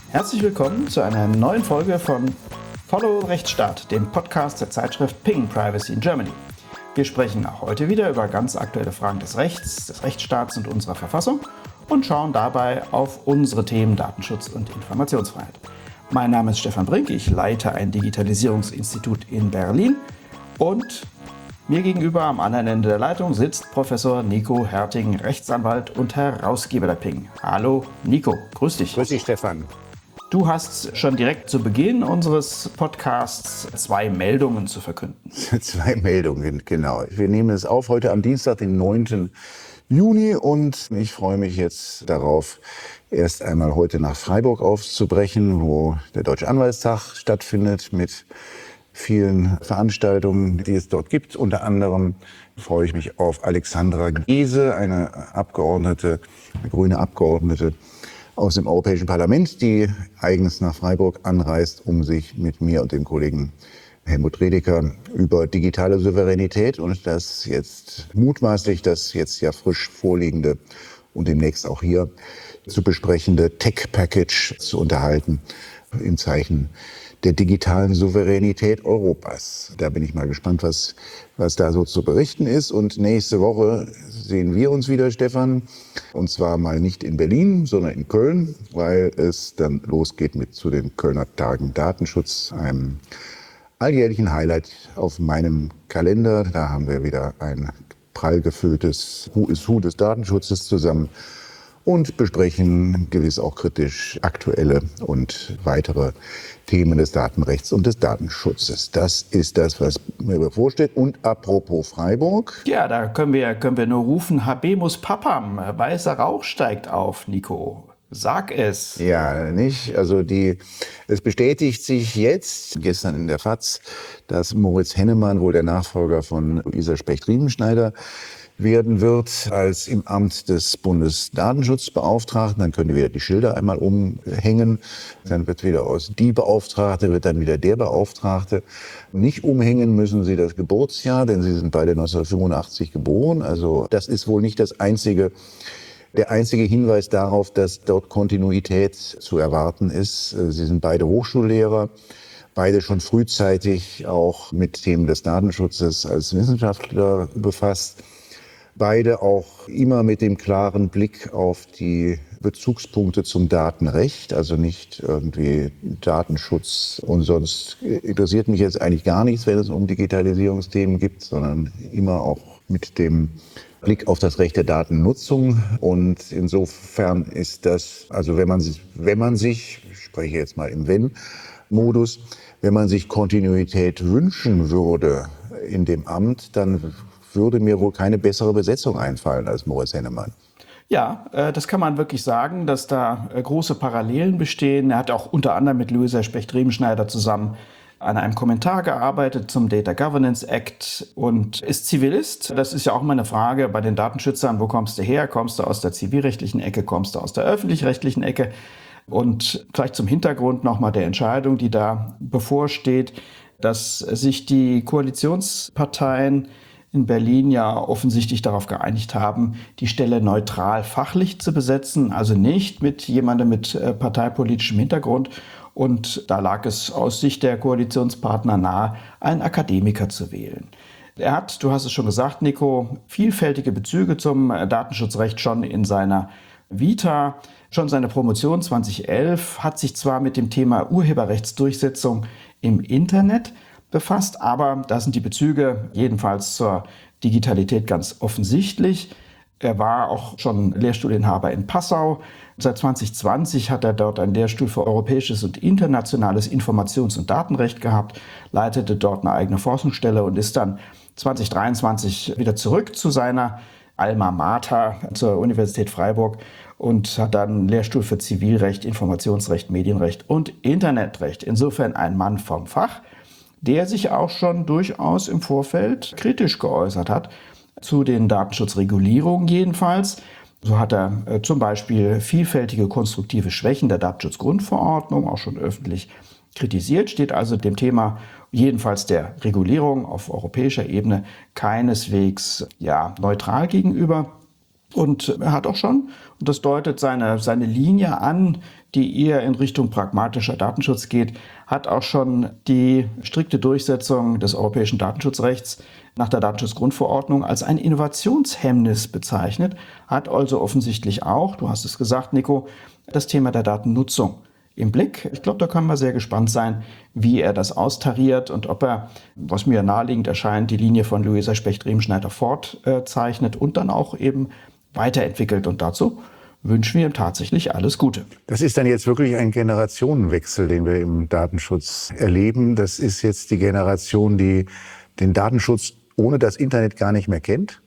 Herzlich willkommen zu einer neuen Folge von Follow Rechtsstaat, dem Podcast der Zeitschrift Ping Privacy in Germany. Wir sprechen auch heute wieder über ganz aktuelle Fragen des Rechts, des Rechtsstaats und unserer Verfassung und schauen dabei auf unsere Themen Datenschutz und Informationsfreiheit. Mein Name ist Stefan Brink, ich leite ein Digitalisierungsinstitut in Berlin und mir gegenüber am anderen Ende der Leitung sitzt Professor Nico Herting, Rechtsanwalt und Herausgeber der Ping. Hallo Nico, grüß dich. Grüß dich, Stefan. Du hast schon direkt zu Beginn unseres Podcasts 2 Meldungen zu verkünden. 2 Meldungen, genau. Wir nehmen es auf heute am Dienstag, den 9. Juni und ich freue mich jetzt darauf, erst einmal heute nach Freiburg aufzubrechen, wo der Deutsche Anwaltstag stattfindet mit vielen Veranstaltungen, die es dort gibt. Unter anderem freue ich mich auf Alexandra Geese, eine grüne Abgeordnete aus dem Europäischen Parlament, die eigens nach Freiburg anreist, um sich mit mir und dem Kollegen Helmut Redeker über digitale Souveränität und das jetzt ja frisch vorliegende und demnächst auch hier zu besprechende Tech-Package zu unterhalten im Zeichen der digitalen Souveränität Europas. Da bin ich mal gespannt, was da so zu berichten ist. Und nächste Woche sehen wir uns wieder, Stefan. Und zwar mal nicht in Berlin, sondern in Köln, weil es dann losgeht zu den Kölner Tagen Datenschutz, einem alljährlichen Highlight auf meinem Kalender. Da haben wir wieder ein prall gefülltes Who is Who des Datenschutzes zusammen und besprechen gewiss auch kritisch aktuelle und weitere Themen des Datenrechts und des Datenschutzes. Das ist das, was mir bevorsteht. Und apropos Freiburg. Ja, da können wir nur rufen, Habemus Papam, weißer Rauch steigt auf, Nico. Sag es. Ja, nicht? Also es bestätigt sich jetzt, gestern in der FAZ, dass Moritz Hennemann wohl der Nachfolger von Luisa Specht-Riemenschneider werden wird als im Amt des Bundesdatenschutzbeauftragten. Dann können wir wieder die Schilder einmal umhängen. Dann wird wieder aus die Beauftragte, wird dann wieder der Beauftragte. Nicht umhängen müssen Sie das Geburtsjahr, denn Sie sind beide 1985 geboren. Also das ist wohl nicht der einzige Hinweis darauf, dass dort Kontinuität zu erwarten ist. Sie sind beide Hochschullehrer, beide schon frühzeitig auch mit Themen des Datenschutzes als Wissenschaftler befasst. Beide auch immer mit dem klaren Blick auf die Bezugspunkte zum Datenrecht, also nicht irgendwie Datenschutz und sonst interessiert mich jetzt eigentlich gar nichts, wenn es um Digitalisierungsthemen geht, sondern immer auch mit dem Blick auf das Recht der Datennutzung. Und insofern ist das, also wenn man sich, ich spreche jetzt mal im Wenn-Modus, wenn man sich Kontinuität wünschen würde in dem Amt, dann würde mir wohl keine bessere Besetzung einfallen als Moritz Hennemann. Ja, das kann man wirklich sagen, dass da große Parallelen bestehen. Er hat auch unter anderem mit Luisa Specht-Riemenschneider zusammen an einem Kommentar gearbeitet zum Data Governance Act und ist Zivilist. Das ist ja auch mal eine Frage bei den Datenschützern. Wo kommst du her? Kommst du aus der zivilrechtlichen Ecke? Kommst du aus der öffentlich-rechtlichen Ecke? Und vielleicht zum Hintergrund nochmal der Entscheidung, die da bevorsteht, dass sich die Koalitionsparteien in Berlin ja offensichtlich darauf geeinigt haben, die Stelle neutral fachlich zu besetzen, also nicht mit jemandem mit parteipolitischem Hintergrund. Und da lag es aus Sicht der Koalitionspartner nahe, einen Akademiker zu wählen. Er hat, du hast es schon gesagt, Nico, vielfältige Bezüge zum Datenschutzrecht schon in seiner Vita. Schon seine Promotion 2011 hat sich zwar mit dem Thema Urheberrechtsdurchsetzung im Internet befasst, aber da sind die Bezüge jedenfalls zur Digitalität ganz offensichtlich. Er war auch schon Lehrstuhlinhaber in Passau. Seit 2020 hat er dort einen Lehrstuhl für europäisches und internationales Informations- und Datenrecht gehabt, leitete dort eine eigene Forschungsstelle und ist dann 2023 wieder zurück zu seiner Alma Mater, zur Universität Freiburg, und hat dann einen Lehrstuhl für Zivilrecht, Informationsrecht, Medienrecht und Internetrecht. Insofern ein Mann vom Fach, der sich auch schon durchaus im Vorfeld kritisch geäußert hat, zu den Datenschutzregulierungen jedenfalls. So hat er zum Beispiel vielfältige konstruktive Schwächen der Datenschutzgrundverordnung auch schon öffentlich kritisiert, steht also dem Thema jedenfalls der Regulierung auf europäischer Ebene keineswegs neutral gegenüber. Und er hat auch schon, und das deutet seine Linie an, die eher in Richtung pragmatischer Datenschutz geht, hat auch schon die strikte Durchsetzung des europäischen Datenschutzrechts nach der Datenschutzgrundverordnung als ein Innovationshemmnis bezeichnet, hat also offensichtlich auch, du hast es gesagt, Nico, das Thema der Datennutzung im Blick. Ich glaube, da können wir sehr gespannt sein, wie er das austariert und ob er, was mir naheliegend erscheint, die Linie von Luisa Specht-Remschneider fortzeichnet und dann auch eben weiterentwickelt. Und dazu wünschen wir ihm tatsächlich alles Gute. Das ist dann jetzt wirklich ein Generationenwechsel, den wir im Datenschutz erleben. Das ist jetzt die Generation, die den Datenschutz ohne das Internet gar nicht mehr kennt.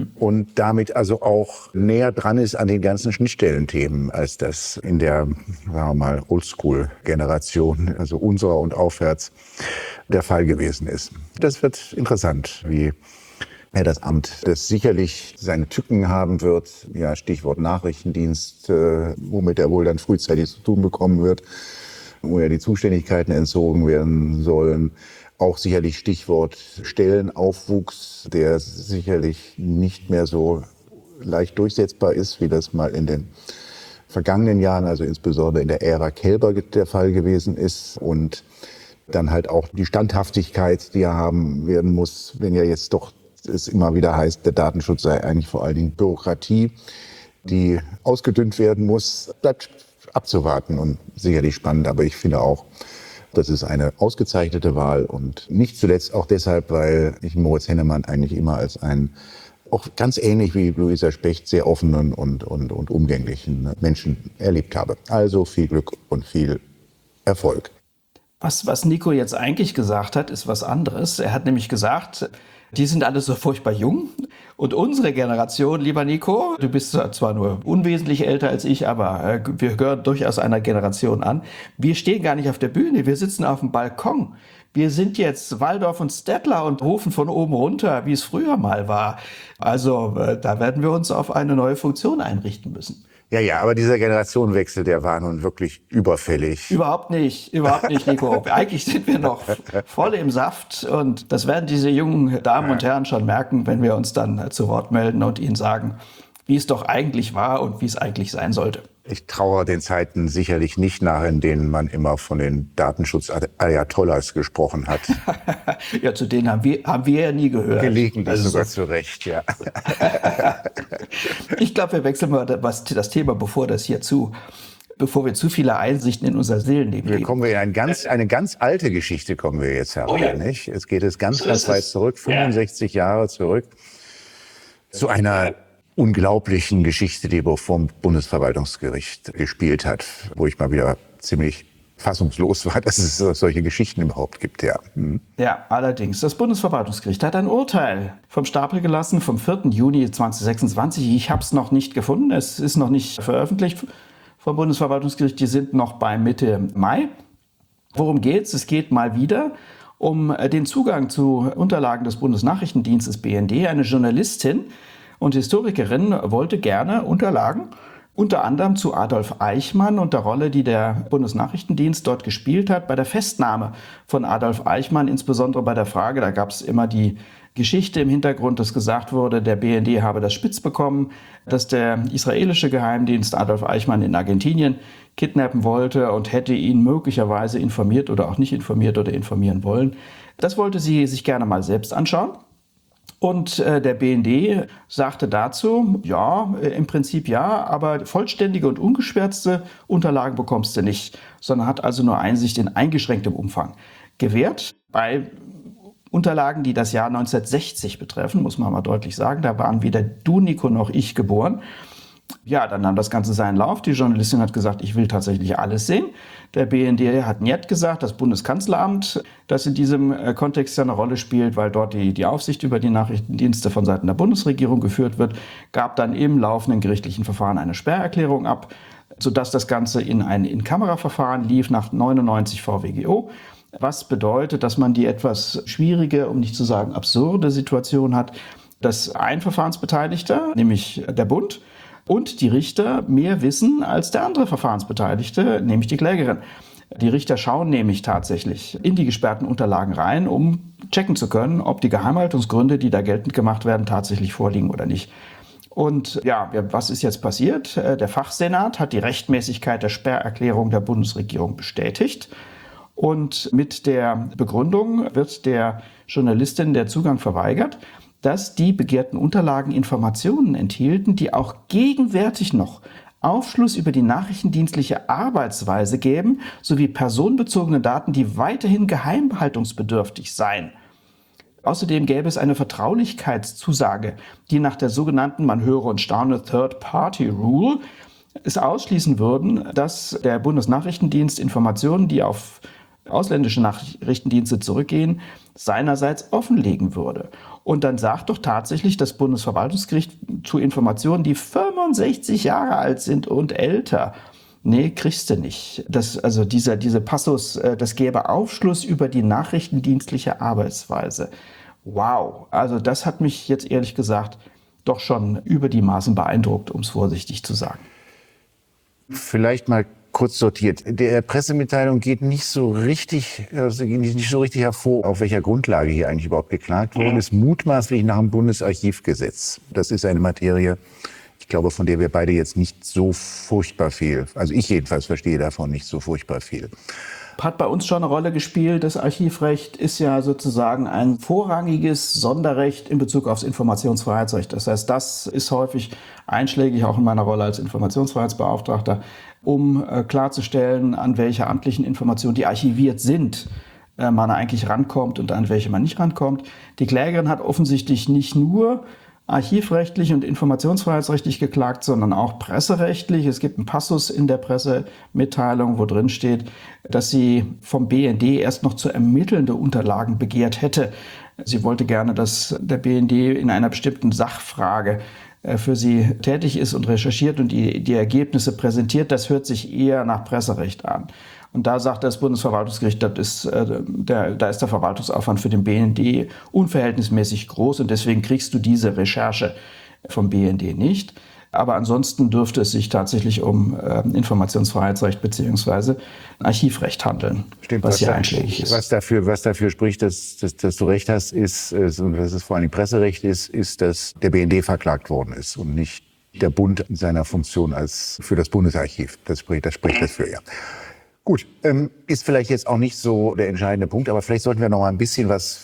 Und damit also auch näher dran ist an den ganzen Schnittstellenthemen, als das in der, sagen wir mal, Oldschool-Generation, also unserer und aufwärts, der Fall gewesen ist. Das wird interessant, wie er das Amt, das sicherlich seine Tücken haben wird, ja, Stichwort Nachrichtendienst, womit er wohl dann frühzeitig zu tun bekommen wird, wo ja die Zuständigkeiten entzogen werden sollen. Auch sicherlich Stichwort Stellenaufwuchs, der sicherlich nicht mehr so leicht durchsetzbar ist, wie das mal in den vergangenen Jahren, also insbesondere in der Ära Kelber der Fall gewesen ist. Und dann halt auch die Standhaftigkeit, die er haben werden muss, wenn ja jetzt doch es immer wieder heißt, der Datenschutz sei eigentlich vor allen Dingen Bürokratie, die ausgedünnt werden muss. Bleibt abzuwarten und sicherlich spannend, aber ich finde auch, das ist eine ausgezeichnete Wahl und nicht zuletzt auch deshalb, weil ich Moritz Hennemann eigentlich immer als einen, auch ganz ähnlich wie Luisa Specht, sehr offenen und umgänglichen Menschen erlebt habe. Also viel Glück und viel Erfolg. Was Nico jetzt eigentlich gesagt hat, ist was anderes. Er hat nämlich gesagt, die sind alle so furchtbar jung. Und unsere Generation, lieber Nico, du bist zwar nur unwesentlich älter als ich, aber wir gehören durchaus einer Generation an. Wir stehen gar nicht auf der Bühne, wir sitzen auf dem Balkon. Wir sind jetzt Waldorf und Stettler und rufen von oben runter, wie es früher mal war. Also da werden wir uns auf eine neue Funktion einrichten müssen. Ja, aber dieser Generationenwechsel, der war nun wirklich überfällig. Überhaupt nicht, Nico. Eigentlich sind wir noch voll im Saft und das werden diese jungen Damen und Herren schon merken, wenn wir uns dann zu Wort melden und ihnen sagen, wie es doch eigentlich war und wie es eigentlich sein sollte. Ich trauere den Zeiten sicherlich nicht nach, in denen man immer von den Datenschutz-Ayatollahs gesprochen hat. Ja, zu denen haben wir ja nie gehört. Gelegentlich also sogar zu Recht, ja. Ich glaube, wir wechseln mal das Thema, bevor wir zu viele Einsichten in unser Seelenleben geben. Kommen wir in eine ganz alte Geschichte kommen wir jetzt heran, nicht? Es geht ganz weit zurück, 65 Jahre zurück, zu einer unglaublichen Geschichte, die vom Bundesverwaltungsgericht gespielt hat, wo ich mal wieder ziemlich fassungslos war, dass es solche Geschichten überhaupt gibt, ja. Ja, allerdings. Das Bundesverwaltungsgericht hat ein Urteil vom Stapel gelassen vom 4. Juni 2026. Ich habe es noch nicht gefunden, es ist noch nicht veröffentlicht vom Bundesverwaltungsgericht. Die sind noch bei Mitte Mai. Worum geht's? Es geht mal wieder um den Zugang zu Unterlagen des Bundesnachrichtendienstes BND. Eine Journalistin und Historikerin wollte gerne Unterlagen, unter anderem zu Adolf Eichmann und der Rolle, die der Bundesnachrichtendienst dort gespielt hat, bei der Festnahme von Adolf Eichmann, insbesondere bei der Frage, da gab es immer die Geschichte im Hintergrund, dass gesagt wurde, der BND habe das spitz bekommen, dass der israelische Geheimdienst Adolf Eichmann in Argentinien kidnappen wollte und hätte ihn möglicherweise informiert oder auch nicht informiert oder informieren wollen. Das wollte sie sich gerne mal selbst anschauen. Und der BND sagte dazu, ja, im Prinzip ja, aber vollständige und ungeschwärzte Unterlagen bekommst du nicht, sondern hat also nur Einsicht in eingeschränktem Umfang gewährt. Bei Unterlagen, die das Jahr 1960 betreffen, muss man mal deutlich sagen, da waren weder du, Nico, noch ich geboren. Ja, dann nahm das Ganze seinen Lauf. Die Journalistin hat gesagt, ich will tatsächlich alles sehen. Der BND hat nicht gesagt, das Bundeskanzleramt, das in diesem Kontext ja eine Rolle spielt, weil dort die Aufsicht über die Nachrichtendienste von Seiten der Bundesregierung geführt wird, gab dann im laufenden gerichtlichen Verfahren eine Sperrerklärung ab, sodass das Ganze in ein In-Kamera-Verfahren lief nach 99 VWGO. Was bedeutet, dass man die etwas schwierige, um nicht zu sagen absurde Situation hat, dass ein Verfahrensbeteiligter, nämlich der Bund, und die Richter mehr wissen als der andere Verfahrensbeteiligte, nämlich die Klägerin. Die Richter schauen nämlich tatsächlich in die gesperrten Unterlagen rein, um checken zu können, ob die Geheimhaltungsgründe, die da geltend gemacht werden, tatsächlich vorliegen oder nicht. Und ja, was ist jetzt passiert? Der Fachsenat hat die Rechtmäßigkeit der Sperrerklärung der Bundesregierung bestätigt. Und mit der Begründung wird der Journalistin der Zugang verweigert, dass die begehrten Unterlagen Informationen enthielten, die auch gegenwärtig noch Aufschluss über die nachrichtendienstliche Arbeitsweise geben, sowie personenbezogene Daten, die weiterhin geheimhaltungsbedürftig seien. Außerdem gäbe es eine Vertraulichkeitszusage, die nach der sogenannten, man höre und staune, Third-Party-Rule es ausschließen würden, dass der Bundesnachrichtendienst Informationen, die auf ausländische Nachrichtendienste zurückgehen, seinerseits offenlegen würde. Und dann sagt doch tatsächlich das Bundesverwaltungsgericht zu Informationen, die 65 Jahre alt sind und älter: Nee, kriegst du nicht. Also diese Passus, das gäbe Aufschluss über die nachrichtendienstliche Arbeitsweise. Wow, also das hat mich jetzt ehrlich gesagt doch schon über die Maßen beeindruckt, um es vorsichtig zu sagen. Vielleicht mal kurz sortiert. Der Pressemitteilung geht nicht so richtig hervor, auf welcher Grundlage hier eigentlich überhaupt geklagt worden ist. Mutmaßlich nach dem Bundesarchivgesetz. Das ist eine Materie, ich glaube, von der wir beide jetzt nicht so furchtbar viel, also ich jedenfalls verstehe davon nicht so furchtbar viel. Hat bei uns schon eine Rolle gespielt. Das Archivrecht ist ja sozusagen ein vorrangiges Sonderrecht in Bezug aufs Informationsfreiheitsrecht. Das heißt, das ist häufig einschlägig, auch in meiner Rolle als Informationsfreiheitsbeauftragter, um klarzustellen, an welche amtlichen Informationen, die archiviert sind, man eigentlich rankommt und an welche man nicht rankommt. Die Klägerin hat offensichtlich nicht nur archivrechtlich und informationsfreiheitsrechtlich geklagt, sondern auch presserechtlich. Es gibt einen Passus in der Pressemitteilung, wo drin steht, dass sie vom BND erst noch zu ermittelnde Unterlagen begehrt hätte. Sie wollte gerne, dass der BND in einer bestimmten Sachfrage für sie tätig ist und recherchiert und die Ergebnisse präsentiert. Das hört sich eher nach Presserecht an. Und da sagt das Bundesverwaltungsgericht, da ist der Verwaltungsaufwand für den BND unverhältnismäßig groß und deswegen kriegst du diese Recherche vom BND nicht. Aber ansonsten dürfte es sich tatsächlich um Informationsfreiheitsrecht bzw. Archivrecht handeln. Stimmt, was hier einschlägig ist. Was dafür spricht, dass du recht hast, ist, und dass es vor allem Presserecht ist, dass der BND verklagt worden ist und nicht der Bund in seiner Funktion für das Bundesarchiv. Das spricht dafür, ja. Gut, ist vielleicht jetzt auch nicht so der entscheidende Punkt, aber vielleicht sollten wir noch mal ein bisschen was,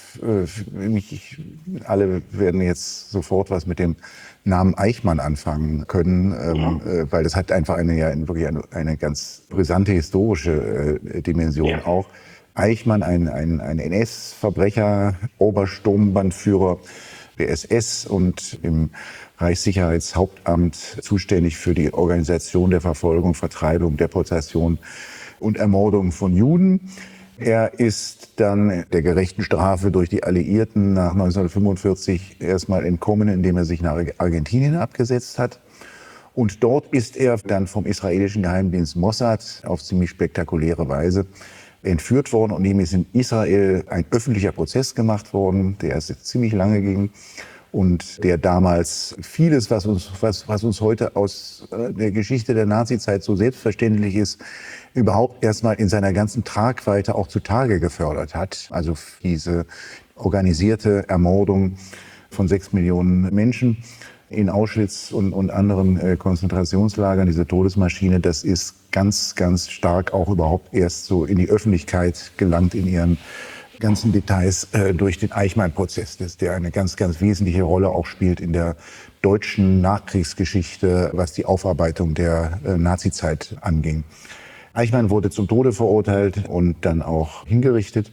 alle werden jetzt sofort was mit dem Namen Eichmann anfangen können, weil das hat einfach wirklich eine ganz brisante historische Dimension auch. Eichmann, ein NS-Verbrecher, Obersturmbannführer der SS und im Reichssicherheitshauptamt zuständig für die Organisation der Verfolgung, Vertreibung, Deportation und Ermordung von Juden. Er ist dann der gerechten Strafe durch die Alliierten nach 1945 erstmal entkommen, indem er sich nach Argentinien abgesetzt hat. Und dort ist er dann vom israelischen Geheimdienst Mossad auf ziemlich spektakuläre Weise entführt worden. Und ihm ist in Israel ein öffentlicher Prozess gemacht worden, der erst ziemlich lange ging. Und der damals vieles, was uns heute aus der Geschichte der Nazizeit so selbstverständlich ist, überhaupt erstmal in seiner ganzen Tragweite auch zutage gefördert hat. Also diese organisierte Ermordung von 6 Millionen Menschen in Auschwitz und anderen Konzentrationslagern, diese Todesmaschine, das ist ganz, ganz stark auch überhaupt erst so in die Öffentlichkeit gelangt in ihren ganzen Details durch den Eichmann-Prozess, der eine ganz, ganz wesentliche Rolle auch spielt in der deutschen Nachkriegsgeschichte, was die Aufarbeitung der Nazizeit anging. Eichmann wurde zum Tode verurteilt und dann auch hingerichtet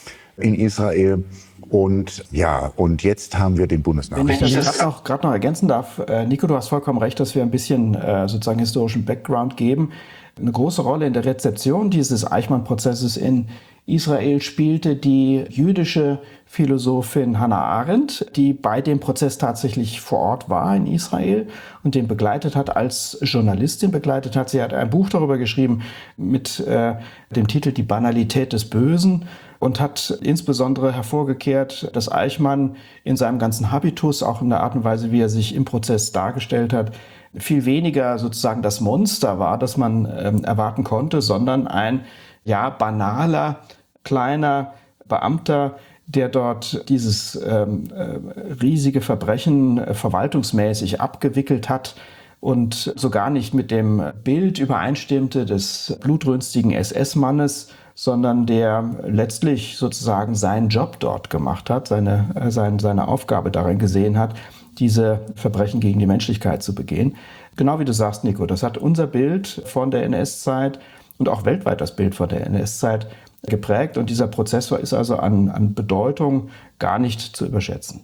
in Israel. Und ja, und jetzt haben wir den Bundesnachrichtendienst. Wenn ich das gerade noch ergänzen darf, Nico, du hast vollkommen recht, dass wir ein bisschen sozusagen historischen Background geben. Eine große Rolle in der Rezeption dieses Eichmann-Prozesses in Israel spielte die jüdische Philosophin Hannah Arendt, die bei dem Prozess tatsächlich vor Ort war in Israel und den begleitet hat, als Journalistin begleitet hat. Sie hat ein Buch darüber geschrieben mit dem Titel Die Banalität des Bösen und hat insbesondere hervorgekehrt, dass Eichmann in seinem ganzen Habitus, auch in der Art und Weise, wie er sich im Prozess dargestellt hat, viel weniger sozusagen das Monster war, das man erwarten konnte, sondern ein banaler, kleiner Beamter, der dort dieses riesige Verbrechen verwaltungsmäßig abgewickelt hat und so gar nicht mit dem Bild übereinstimmte des blutrünstigen SS-Mannes, sondern der letztlich sozusagen seinen Job dort gemacht hat, seine Aufgabe darin gesehen hat, diese Verbrechen gegen die Menschlichkeit zu begehen. Genau wie du sagst, Nico, das hat unser Bild von der NS-Zeit und auch weltweit das Bild von der NS-Zeit geprägt. Und dieser Prozessor ist also an Bedeutung gar nicht zu überschätzen.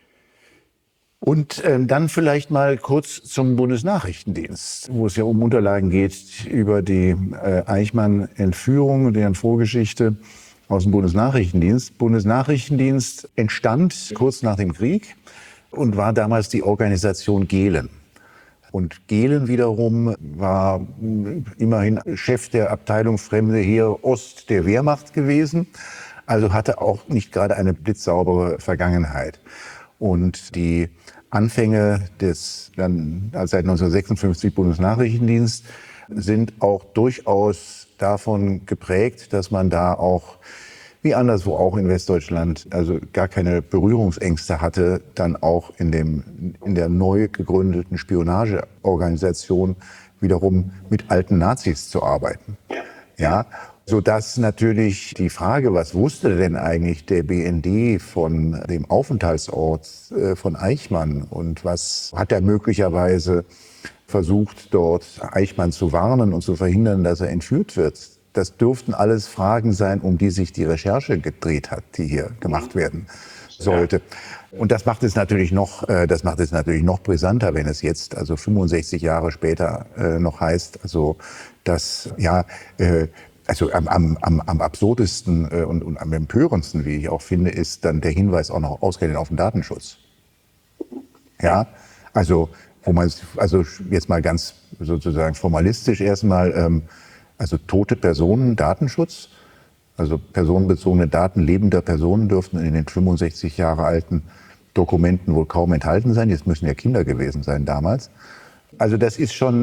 Und dann vielleicht mal kurz zum Bundesnachrichtendienst, wo es ja um Unterlagen geht über die Eichmann-Entführung und deren Vorgeschichte aus dem Bundesnachrichtendienst. Bundesnachrichtendienst entstand kurz nach dem Krieg und war damals die Organisation Gehlen. Und Gehlen wiederum war immerhin Chef der Abteilung Fremde Heer Ost der Wehrmacht gewesen, also hatte auch nicht gerade eine blitzsaubere Vergangenheit. Und die Anfänge des dann seit 1956 Bundesnachrichtendienst sind auch durchaus davon geprägt, dass man da auch, wie anderswo auch in Westdeutschland, also gar keine Berührungsängste hatte, dann auch in der neu gegründeten Spionageorganisation wiederum mit alten Nazis zu arbeiten. Ja, sodass natürlich die Frage, was wusste denn eigentlich der BND von dem Aufenthaltsort von Eichmann und was hat er möglicherweise versucht, dort Eichmann zu warnen und zu verhindern, dass er entführt wird. Das dürften alles Fragen sein, um die sich die Recherche gedreht hat, die hier gemacht werden sollte. Und das macht es natürlich noch brisanter, wenn es jetzt, also 65 Jahre später, noch heißt, also dass also am absurdesten und am empörendsten, wie ich auch finde, ist dann der Hinweis auch noch ausgerechnet auf den Datenschutz. Ja, also jetzt mal ganz sozusagen formalistisch erstmal, also tote Personen, Datenschutz, also personenbezogene Daten lebender Personen dürften in den 65 Jahre alten Dokumenten wohl kaum enthalten sein. Jetzt müssen ja Kinder gewesen sein damals. Also das ist schon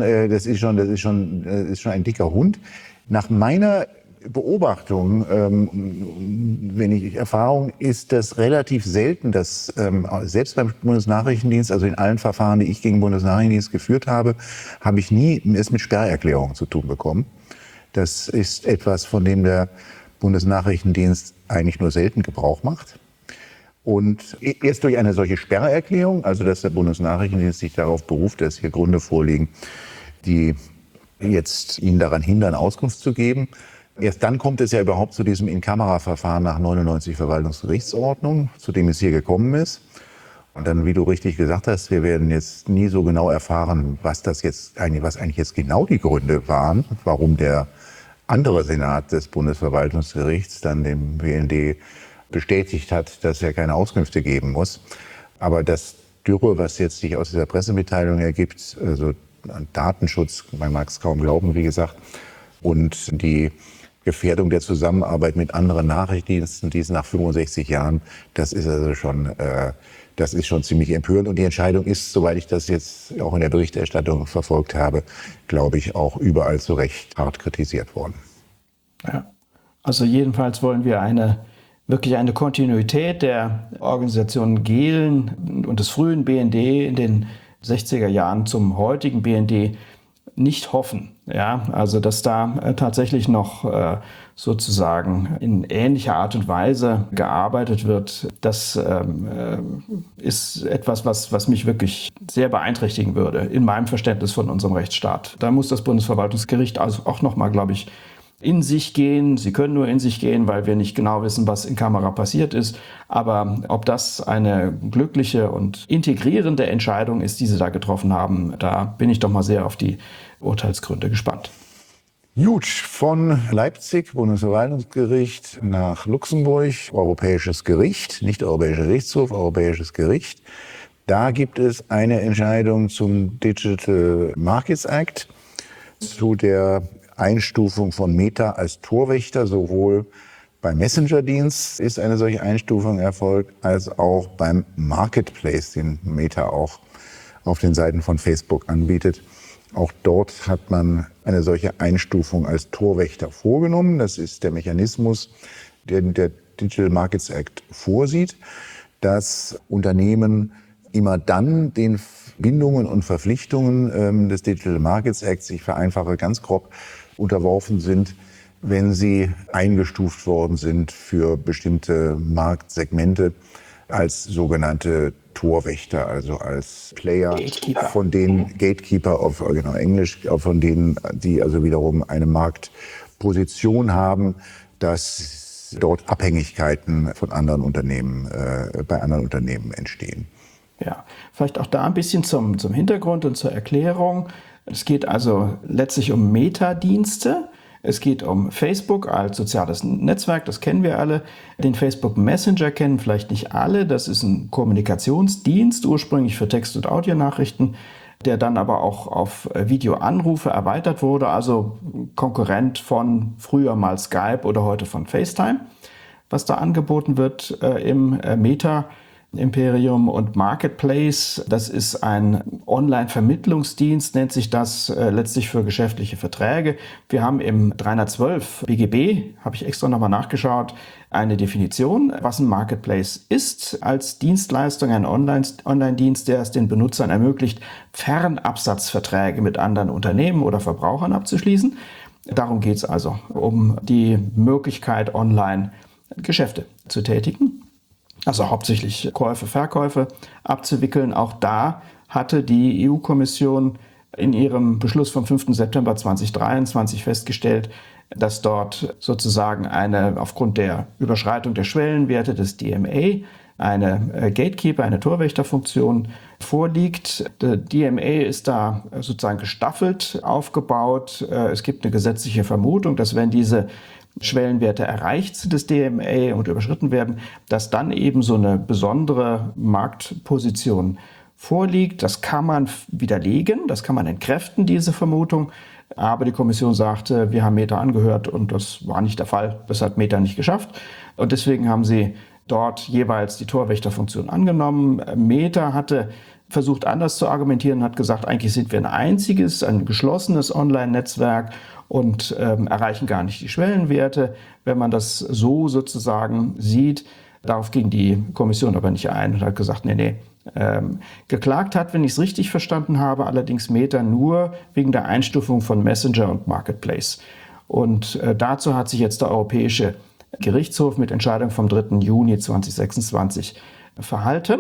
ein dicker Hund. Nach meiner Beobachtung, Erfahrung, ist das relativ selten, dass selbst beim Bundesnachrichtendienst, also in allen Verfahren, die ich gegen den Bundesnachrichtendienst geführt habe, habe ich nie es mit Sperrerklärungen zu tun bekommen. Das ist etwas, von dem der Bundesnachrichtendienst eigentlich nur selten Gebrauch macht. Und erst durch eine solche Sperrerklärung, also dass der Bundesnachrichtendienst sich darauf beruft, dass hier Gründe vorliegen, die jetzt ihn daran hindern, Auskunft zu geben. Erst dann kommt es ja überhaupt zu diesem In-Camera-Verfahren nach 99 Verwaltungsgerichtsordnung, zu dem es hier gekommen ist. Und dann, wie du richtig gesagt hast, wir werden jetzt nie so genau erfahren, was eigentlich jetzt genau die Gründe waren, warum der andere Senat des Bundesverwaltungsgerichts dann dem BND bestätigt hat, dass er keine Auskünfte geben muss. Aber das Dürre, was jetzt sich aus dieser Pressemitteilung ergibt, also Datenschutz, man mag es kaum glauben, wie gesagt, und die Gefährdung der Zusammenarbeit mit anderen Nachrichtendiensten, dies nach 65 Jahren, das ist also schon ziemlich empörend. Und die Entscheidung ist, soweit ich das jetzt auch in der Berichterstattung verfolgt habe, glaube ich, auch überall zu Recht hart kritisiert worden. Ja, also jedenfalls wollen wir wirklich eine Kontinuität der Organisation Gehlen und des frühen BND in den 60er Jahren zum heutigen BND nicht hoffen. Ja, also dass da tatsächlich noch sozusagen in ähnlicher Art und Weise gearbeitet wird, das ist etwas, was mich wirklich sehr beeinträchtigen würde in meinem Verständnis von unserem Rechtsstaat. Da muss das Bundesverwaltungsgericht also auch nochmal, glaube ich, in sich gehen. Sie können nur in sich gehen, weil wir nicht genau wissen, was in Kamera passiert ist. Aber ob das eine glückliche und integrierende Entscheidung ist, die Sie da getroffen haben, da bin ich doch mal sehr auf die Urteilsgründe gespannt. Gut, von Leipzig, Bundesverwaltungsgericht, nach Luxemburg, Europäisches Gericht, nicht Europäischer Gerichtshof, Europäisches Gericht. Da gibt es eine Entscheidung zum Digital Markets Act, zu der Einstufung von Meta als Torwächter, sowohl beim Messenger-Dienst ist eine solche Einstufung erfolgt, als auch beim Marketplace, den Meta auch auf den Seiten von Facebook anbietet. Auch dort hat man eine solche Einstufung als Torwächter vorgenommen. Das ist der Mechanismus, der Digital Markets Act vorsieht, dass Unternehmen immer dann den Bindungen und Verpflichtungen des Digital Markets Act, ich vereinfache ganz grob, unterworfen sind, wenn sie eingestuft worden sind für bestimmte Marktsegmente als sogenannte Torwächter, also als Player, Gatekeeper. von denen Gatekeeper auf genau Englisch, von denen die also wiederum eine Marktposition haben, dass dort Abhängigkeiten von anderen Unternehmen bei anderen Unternehmen entstehen. Ja, vielleicht auch da ein bisschen zum Hintergrund und zur Erklärung. Es geht also letztlich um Metadienste. Es geht um Facebook als soziales Netzwerk, das kennen wir alle. Den Facebook Messenger kennen vielleicht nicht alle. Das ist ein Kommunikationsdienst, ursprünglich für Text- und Audionachrichten, der dann aber auch auf Videoanrufe erweitert wurde, also Konkurrent von früher mal Skype oder heute von FaceTime. Was da angeboten wird im Meta-Imperium und Marketplace, das ist ein Online-Vermittlungsdienst, nennt sich das, letztlich für geschäftliche Verträge. Wir haben im 312 BGB, habe ich extra nochmal nachgeschaut, eine Definition, was ein Marketplace ist, als Dienstleistung, ein Online-Dienst, der es den Benutzern ermöglicht, Fernabsatzverträge mit anderen Unternehmen oder Verbrauchern abzuschließen. Darum geht es also, um die Möglichkeit, online Geschäfte zu tätigen. Also hauptsächlich Käufe, Verkäufe abzuwickeln. Auch da hatte die EU-Kommission in ihrem Beschluss vom 5. September 2023 festgestellt, dass dort sozusagen aufgrund der Überschreitung der Schwellenwerte des DMA eine Gatekeeper, eine Torwächterfunktion vorliegt. Der DMA ist da sozusagen gestaffelt aufgebaut. Es gibt eine gesetzliche Vermutung, dass wenn diese Schwellenwerte erreicht sind des DMA und überschritten werden, dass dann eben so eine besondere Marktposition vorliegt. Das kann man widerlegen, das kann man entkräften, diese Vermutung. Aber die Kommission sagte, wir haben Meta angehört und das war nicht der Fall. Das hat Meta nicht geschafft. Und deswegen haben sie dort jeweils die Torwächterfunktion angenommen. Meta hatte versucht anders zu argumentieren, hat gesagt, eigentlich sind wir ein geschlossenes Online-Netzwerk und erreichen gar nicht die Schwellenwerte, wenn man das so sozusagen sieht. Darauf ging die Kommission aber nicht ein und hat gesagt, nee. Geklagt hat, wenn ich es richtig verstanden habe, allerdings Meta nur wegen der Einstufung von Messenger und Marketplace. Und dazu hat sich jetzt der Europäische Gerichtshof mit Entscheidung vom 3. Juni 2026 verhalten.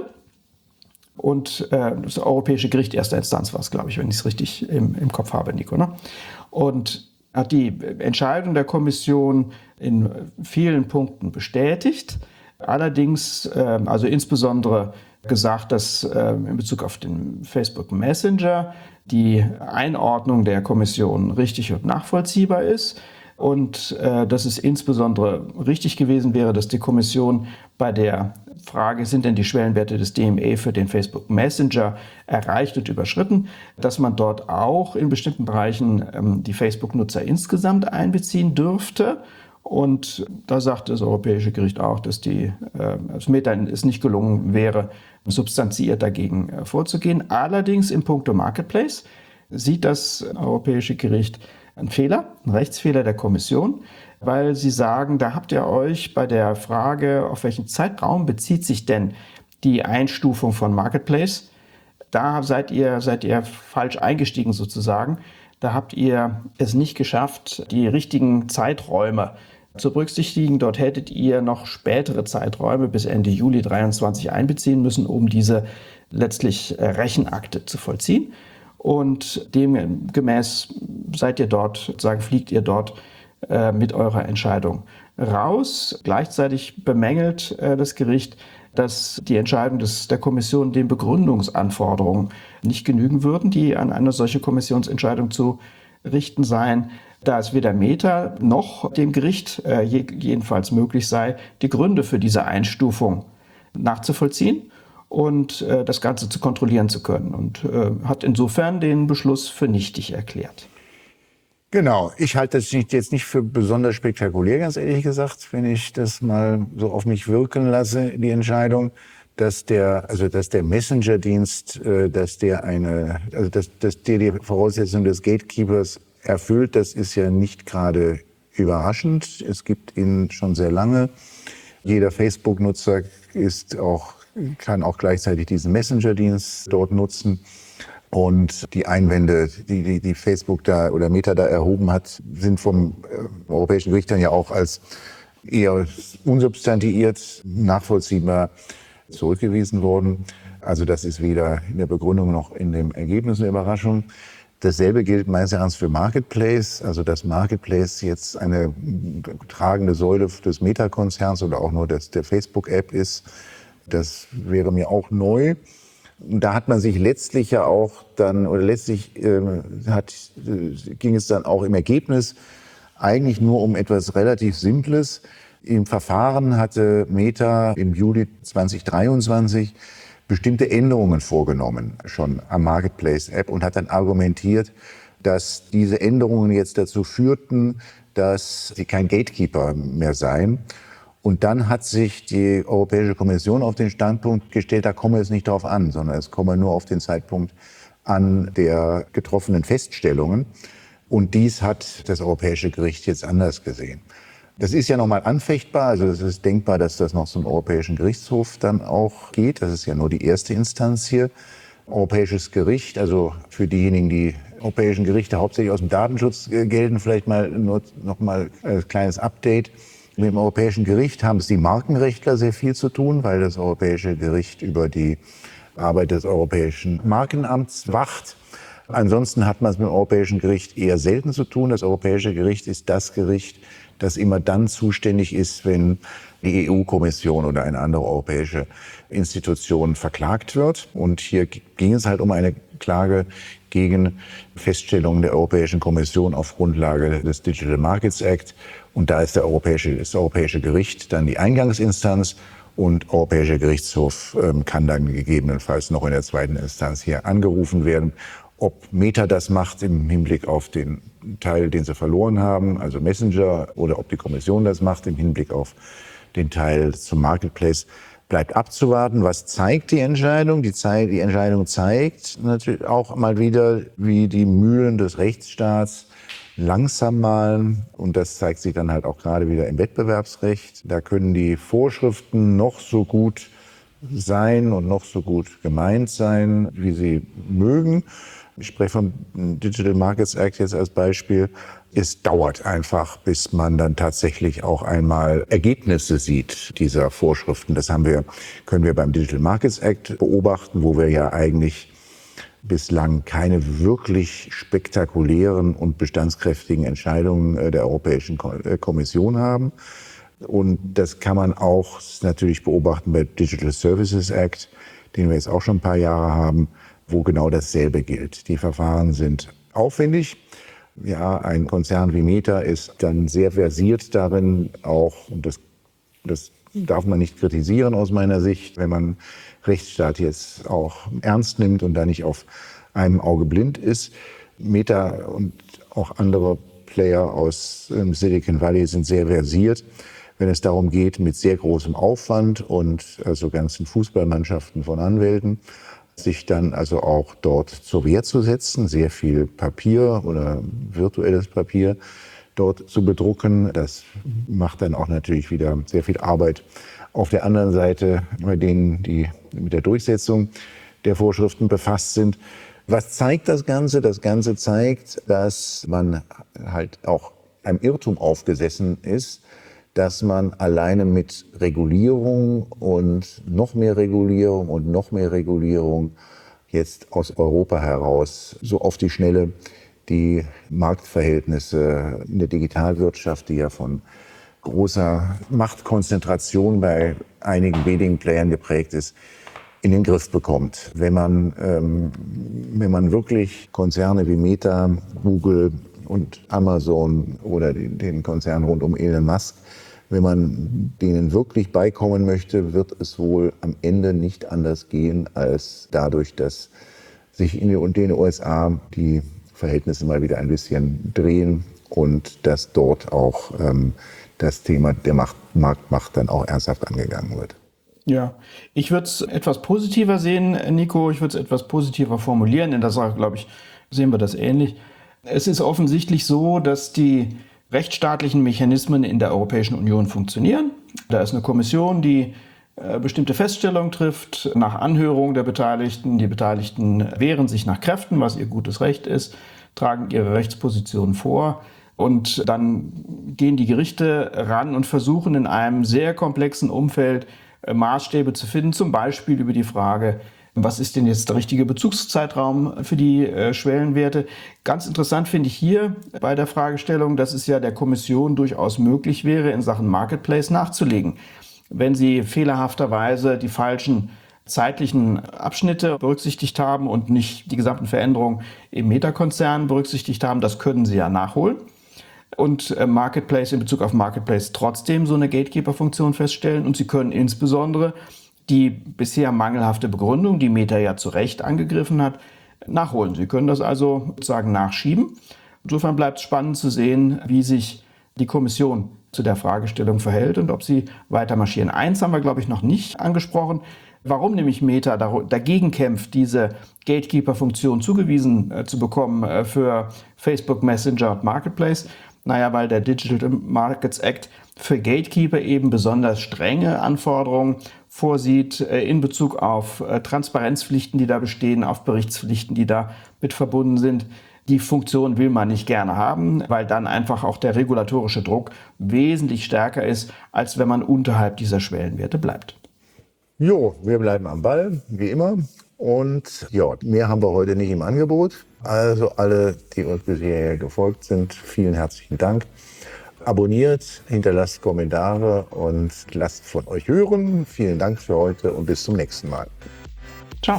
Und das Europäische Gericht erster Instanz war es, glaube ich, wenn ich es richtig im Kopf habe, Nico. Ne? Und hat die Entscheidung der Kommission in vielen Punkten bestätigt. Allerdings, also insbesondere gesagt, dass in Bezug auf den Facebook Messenger die Einordnung der Kommission richtig und nachvollziehbar ist. Und dass es insbesondere richtig gewesen wäre, dass die Kommission bei der Frage, sind denn die Schwellenwerte des DMA für den Facebook Messenger erreicht und überschritten, dass man dort auch in bestimmten Bereichen die Facebook-Nutzer insgesamt einbeziehen dürfte. Und da sagt das Europäische Gericht auch, dass das Meta es nicht gelungen wäre, substanziiert dagegen vorzugehen. Allerdings im Punkto Marketplace sieht das Europäische Gericht einen Rechtsfehler der Kommission, weil sie sagen, da habt ihr euch bei der Frage, auf welchen Zeitraum bezieht sich denn die Einstufung von Marketplace, da seid ihr falsch eingestiegen sozusagen. Da habt ihr es nicht geschafft, die richtigen Zeiträume zu berücksichtigen. Dort hättet ihr noch spätere Zeiträume bis Ende Juli 2023 einbeziehen müssen, um diese letztlich Rechenakte zu vollziehen. Und demgemäß fliegt ihr dort mit eurer Entscheidung raus. Gleichzeitig bemängelt das Gericht, dass die Entscheidung der Kommission den Begründungsanforderungen nicht genügen würden, die an eine solche Kommissionsentscheidung zu richten seien, da es weder Meta noch dem Gericht jedenfalls möglich sei, die Gründe für diese Einstufung nachzuvollziehen und das Ganze zu kontrollieren zu können und hat insofern den Beschluss für nichtig erklärt. Genau, ich halte das jetzt nicht für besonders spektakulär, ganz ehrlich gesagt, wenn ich das mal so auf mich wirken lasse, die Entscheidung, dass der Messenger-Dienst, dass der die Voraussetzung des Gatekeepers erfüllt, das ist ja nicht gerade überraschend. Es gibt ihn schon sehr lange. Jeder Facebook-Nutzer kann auch gleichzeitig diesen Messenger-Dienst dort nutzen. Und die Einwände, die Facebook da oder Meta da erhoben hat, sind vom Europäischen Gericht dann ja auch als eher unsubstantiiert, nachvollziehbar zurückgewiesen worden. Also das ist weder in der Begründung noch in dem Ergebnis eine Überraschung. Dasselbe gilt meines Erachtens für Marketplace. Also dass Marketplace jetzt eine tragende Säule des Meta-Konzerns oder auch nur der Facebook-App ist, das wäre mir auch neu. Da hat man sich letztlich ja auch dann, oder letztlich ging es dann auch im Ergebnis eigentlich nur um etwas relativ Simples. Im Verfahren hatte Meta im Juli 2023 bestimmte Änderungen vorgenommen, schon am Marketplace-App, und hat dann argumentiert, dass diese Änderungen jetzt dazu führten, dass sie kein Gatekeeper mehr seien. Und dann hat sich die Europäische Kommission auf den Standpunkt gestellt, da komme es nicht darauf an, sondern es komme nur auf den Zeitpunkt an der getroffenen Feststellungen. Und dies hat das Europäische Gericht jetzt anders gesehen. Das ist ja nochmal anfechtbar, also es ist denkbar, dass das noch zum Europäischen Gerichtshof dann auch geht. Das ist ja nur die erste Instanz hier. Europäisches Gericht, also für diejenigen, die europäischen Gerichte hauptsächlich aus dem Datenschutz gelten, vielleicht mal nur noch mal ein kleines Update. Mit dem Europäischen Gericht haben es die Markenrechtler sehr viel zu tun, weil das Europäische Gericht über die Arbeit des Europäischen Markenamts wacht. Ansonsten hat man es mit dem Europäischen Gericht eher selten zu tun. Das Europäische Gericht ist das Gericht, das immer dann zuständig ist, wenn die EU-Kommission oder eine andere europäische Institution verklagt wird. Und hier ging es halt um eine Klage gegen Feststellungen der Europäischen Kommission auf Grundlage des Digital Markets Act. Und da ist das Europäische Gericht dann die Eingangsinstanz, und Europäischer Gerichtshof kann dann gegebenenfalls noch in der zweiten Instanz hier angerufen werden. Ob Meta das macht im Hinblick auf den Teil, den sie verloren haben, also Messenger, oder ob die Kommission das macht im Hinblick auf den Teil zum Marketplace, bleibt abzuwarten. Was zeigt die Entscheidung? Die Entscheidung zeigt natürlich auch mal wieder, wie die Mühlen des Rechtsstaats langsam malen. Und das zeigt sich dann halt auch gerade wieder im Wettbewerbsrecht. Da können die Vorschriften noch so gut sein und noch so gut gemeint sein, wie sie mögen. Ich spreche vom Digital Markets Act jetzt als Beispiel. Es dauert einfach, bis man dann tatsächlich auch einmal Ergebnisse sieht dieser Vorschriften. Das können wir beim Digital Markets Act beobachten, wo wir ja eigentlich bislang keine wirklich spektakulären und bestandskräftigen Entscheidungen der Europäischen Kommission haben. Und das kann man auch natürlich beobachten bei Digital Services Act, den wir jetzt auch schon ein paar Jahre haben, wo genau dasselbe gilt. Die Verfahren sind aufwendig. Ja, ein Konzern wie Meta ist dann sehr versiert darin, auch, und das darf man nicht kritisieren aus meiner Sicht, wenn man Rechtsstaat jetzt auch ernst nimmt und da nicht auf einem Auge blind ist. Meta und auch andere Player aus Silicon Valley sind sehr versiert, wenn es darum geht, mit sehr großem Aufwand und also ganzen Fußballmannschaften von Anwälten, sich dann also auch dort zur Wehr zu setzen, sehr viel Papier oder virtuelles Papier dort zu bedrucken. Das macht dann auch natürlich wieder sehr viel Arbeit auf der anderen Seite bei denen, die mit der Durchsetzung der Vorschriften befasst sind. Was zeigt das Ganze? Das Ganze zeigt, dass man halt auch einem Irrtum aufgesessen ist, dass man alleine mit Regulierung und noch mehr Regulierung und noch mehr Regulierung jetzt aus Europa heraus so auf die Schnelle die Marktverhältnisse in der Digitalwirtschaft, die ja von großer Machtkonzentration bei einigen wenigen Playern geprägt ist, in den Griff bekommt. Wenn man wirklich Konzerne wie Meta, Google und Amazon oder den Konzern rund um Elon Musk, wenn man denen wirklich beikommen möchte, wird es wohl am Ende nicht anders gehen, als dadurch, dass sich in den USA die Verhältnisse mal wieder ein bisschen drehen und dass dort auch das Thema der Marktmacht dann auch ernsthaft angegangen wird. Ja, ich würde es etwas positiver sehen, Nico. Ich würde es etwas positiver formulieren. In der Sache, glaube ich, sehen wir das ähnlich. Es ist offensichtlich so, dass die rechtsstaatlichen Mechanismen in der Europäischen Union funktionieren. Da ist eine Kommission, die bestimmte Feststellungen trifft, nach Anhörung der Beteiligten. Die Beteiligten wehren sich nach Kräften, was ihr gutes Recht ist, tragen ihre Rechtsposition vor. Und dann gehen die Gerichte ran und versuchen in einem sehr komplexen Umfeld Maßstäbe zu finden, zum Beispiel über die Frage, was ist denn jetzt der richtige Bezugszeitraum für die Schwellenwerte? Ganz interessant finde ich hier bei der Fragestellung, dass es ja der Kommission durchaus möglich wäre, in Sachen Marketplace nachzulegen. Wenn sie fehlerhafterweise die falschen zeitlichen Abschnitte berücksichtigt haben und nicht die gesamten Veränderungen im Meta-Konzern berücksichtigt haben, das können sie ja nachholen. Und Marketplace in Bezug auf Marketplace trotzdem so eine Gatekeeper-Funktion feststellen. Und sie können insbesondere die bisher mangelhafte Begründung, die Meta ja zu Recht angegriffen hat, nachholen. Sie können das also sozusagen nachschieben. Insofern bleibt es spannend zu sehen, wie sich die Kommission zu der Fragestellung verhält und ob sie weiter marschieren. Eins haben wir, glaube ich, noch nicht angesprochen. Warum nämlich Meta dagegen kämpft, diese Gatekeeper-Funktion zugewiesen zu bekommen für Facebook Messenger und Marketplace? Naja, weil der Digital Markets Act für Gatekeeper eben besonders strenge Anforderungen vorsieht in Bezug auf Transparenzpflichten, die da bestehen, auf Berichtspflichten, die da mit verbunden sind. Die Funktion will man nicht gerne haben, weil dann einfach auch der regulatorische Druck wesentlich stärker ist, als wenn man unterhalb dieser Schwellenwerte bleibt. Jo, wir bleiben am Ball, wie immer. Und ja, mehr haben wir heute nicht im Angebot. Also alle, die uns bisher gefolgt sind, vielen herzlichen Dank. Abonniert, hinterlasst Kommentare und lasst von euch hören. Vielen Dank für heute und bis zum nächsten Mal. Ciao.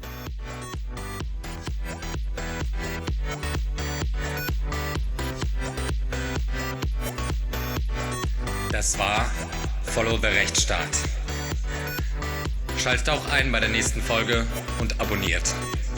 Das war Follow the Rechtsstaat. Schaltet auch ein bei der nächsten Folge und abonniert.